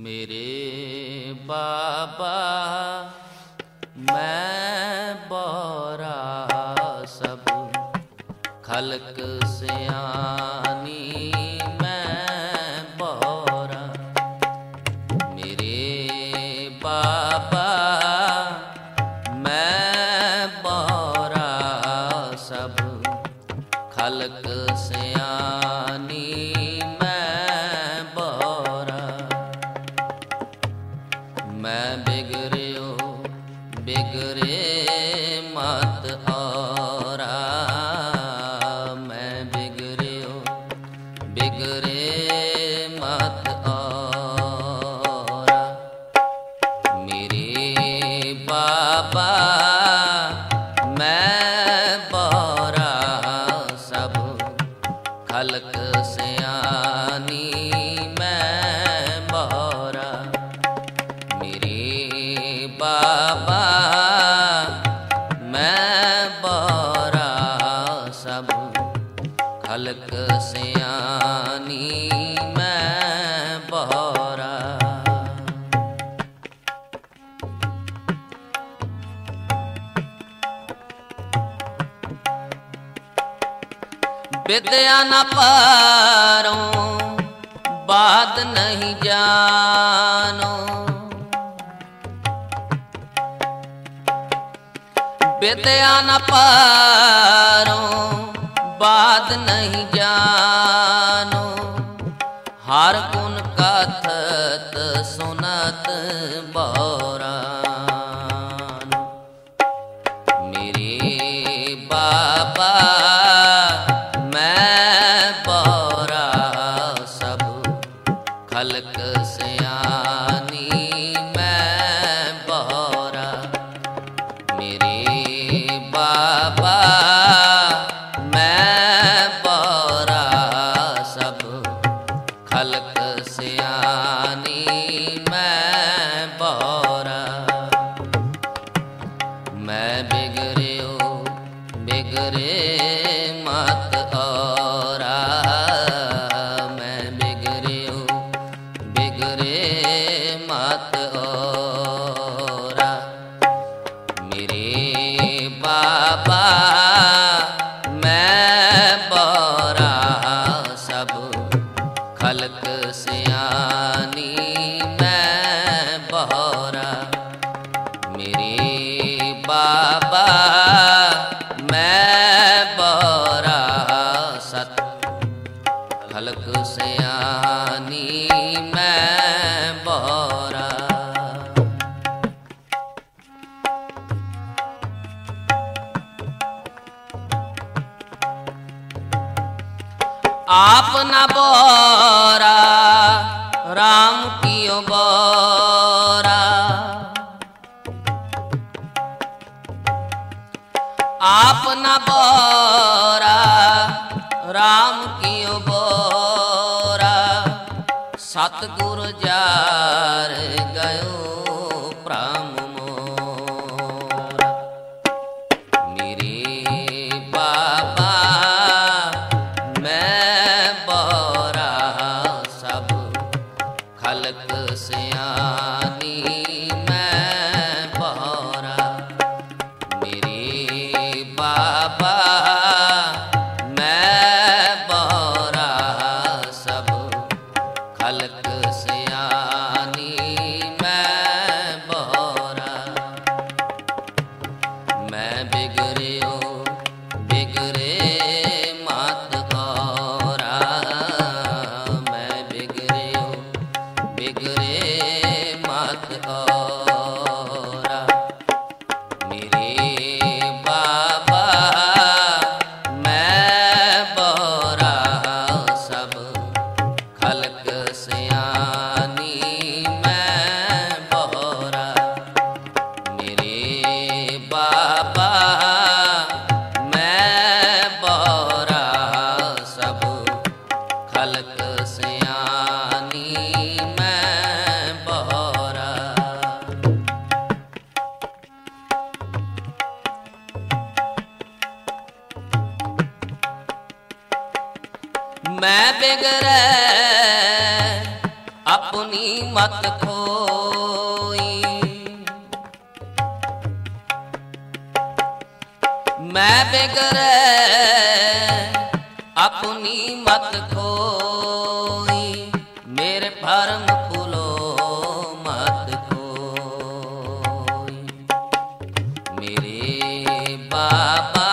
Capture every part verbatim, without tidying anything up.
मेरे बाबा मैं बोरा सब खलक सियानी मैं बोरा। मेरे बाबा मैं बोरा सब खलक सियानी मैं बोरा। मैं बिगड़ियो बिगड़े मत औरा। मैं बिगड़ियो बिगड़े मत औरा। मेरे बाबा मैं बोरा सब खलक सियानी मैं बोरा। मेरे बाबा मैं बोरा सब खलक सियानी मैं बोरा। विद्या न पारो बात नहीं जानो। विद्या न पारो बात नहीं जानो। हर गुण कथत सुनत बोरा। मेरे बाबा मैं बोरा सब खलक सियानी मैं बोरा। मेरे बाबा मैं बोरा सब खलक सियानी मैं बोरा। मैं बिगड़ियो बिगड़े मत औरा। मैं बिगड़ियो बिगड़े मत औरा। मेरे बाबा मैं बोरा सब खलक सियानी मैं बोरा। मेरे बाबा मैं बोरा सत खलक सियानी मैं बोरा। आप न बोरा राम कियो बोरा। आप न बोरा राम कियो बोरा। सतगुरु जार गयो प्राम मोरा। मेरे बाबा मैं बोरा सब खलक सियानी मैं बोरा। मेरे बाबा मैं बोरा सब खलक सियानी मैं बोरा। मैं बिगड़ियो बिगड़े मत औरा। मैं बिगड़ियो बिगड़े मत औरा। मेरे बाबा मैं बोरा सब खलक सियानी मैं बोरा। मेरे बाबा मैं बोरा सब खलक सियानी मैं बोरा। मैं बिगड़े अपने अपनी मत खोई। मैं बिगड़े अपनी मत खोई, मेरे भरम भूलो मत खोई। मेरे बाबा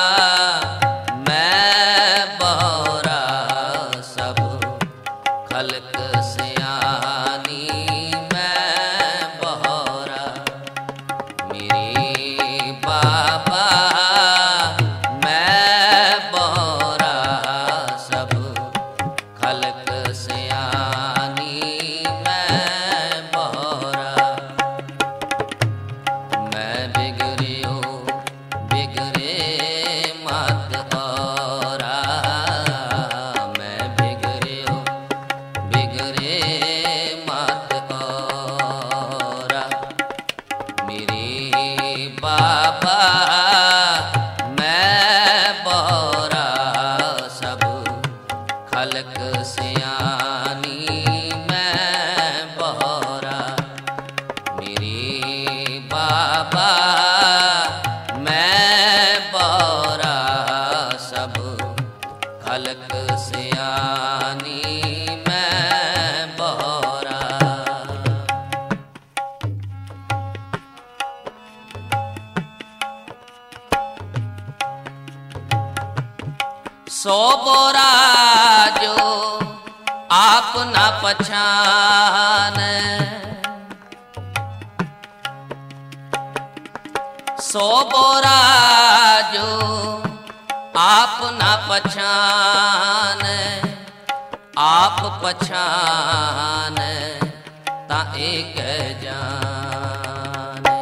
मैं बौरा सब खल्क सयानी मैं बौरा। मेरे बाबा मैं बौरा सब खल्क सयानी मैं बौरा। मैं बिगड़ियो बिगड़े मत औरा, मैं बिगड़ियो बिगड़े मत औरा। मेरे बाबा मैं बौरा सब खल्क सयानी मैं बौरा। मेरे बाबा मैं बौरा सब खल्क सयानी मैं बौरा। सो बोरा जो आप न पहचाने, सो बोरा जो आप न पहचाने, आप पहचाने ता एक जाने।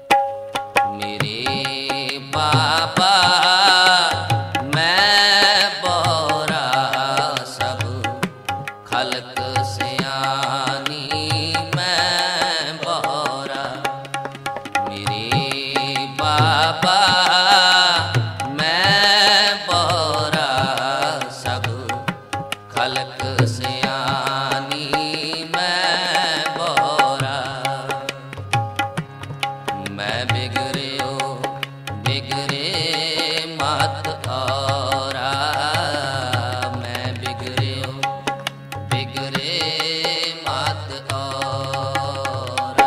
मेरे बाबा मैं बौरा सब खल्क सयानी मैं बौरा। मेरे बाबा मैं बौरा सब खल्क सयानी मैं बौरा। मैं बिगड़ियो बिगड़े मत औरा, मैं बिगड़ियो बिगड़े मत औरा।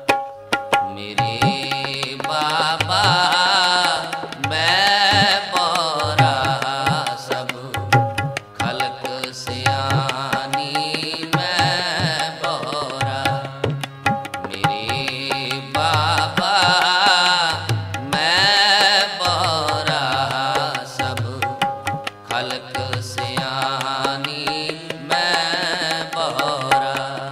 मेरे बाबा मैं बौरा सब खल्क सयानी मैं बौरा। मेरे बाबा मैं बौरा सब खल्क सयानी मैं बौरा।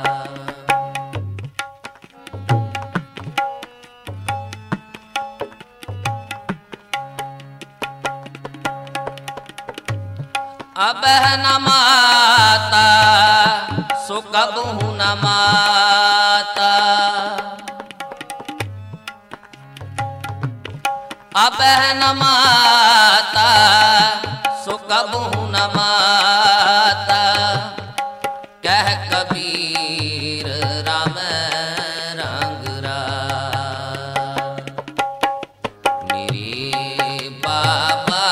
अब न माता सो कबहू न माता, अब न माता सो कबहू न माता। कह कबीर राम रंग रात। मेरे बाबा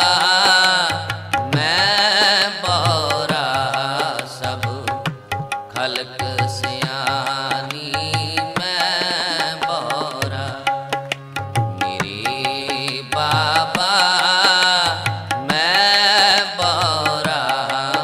मैं बौरा सब खल्क सयानी मैं बौरा। मेरे बाबा मैं बौरा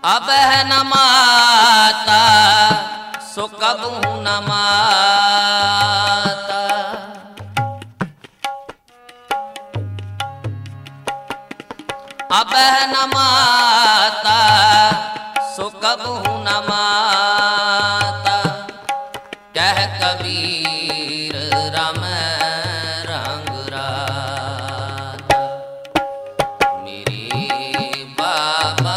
अबह न माता सो कबहू न माता। अबह न माता सो कबहू न माता। कह कबीर राम रंग राता। मेरे बाबा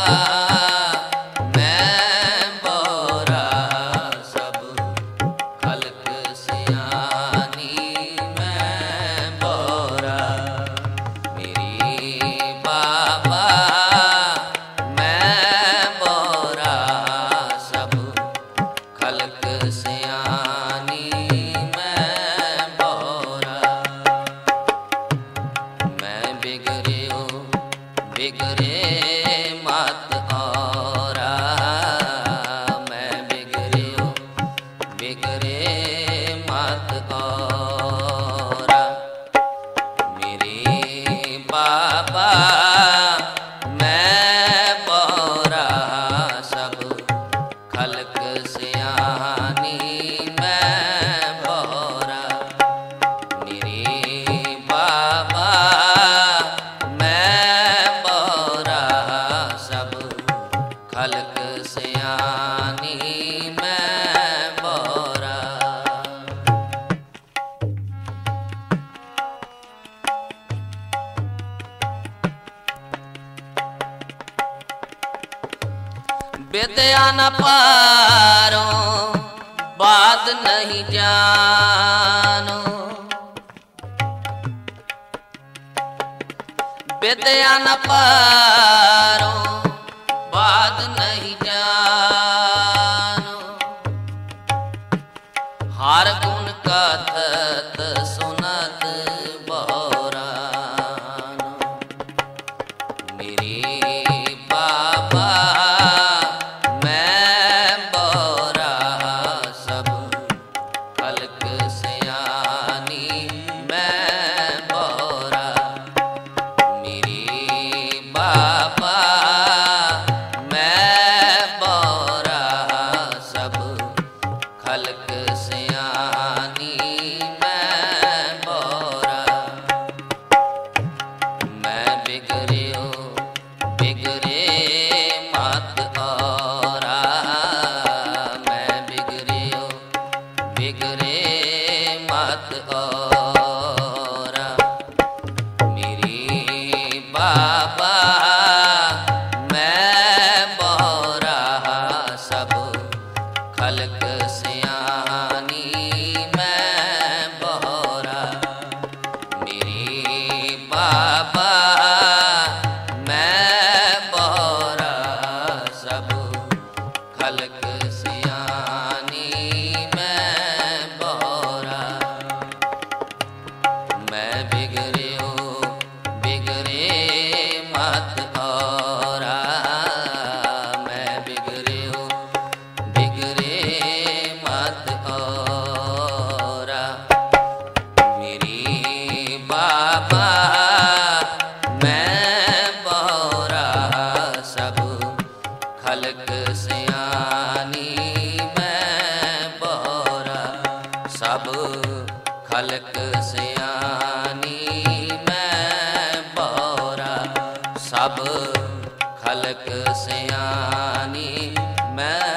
विद्या न पारो बात नहीं जानो। विद्या न पारो बात नहीं जानो। हर गुण कथत सुनत बहुरानो। मेरे बाबा सब खलक सियानी मैं बोरा। सब खलक सियानी मैं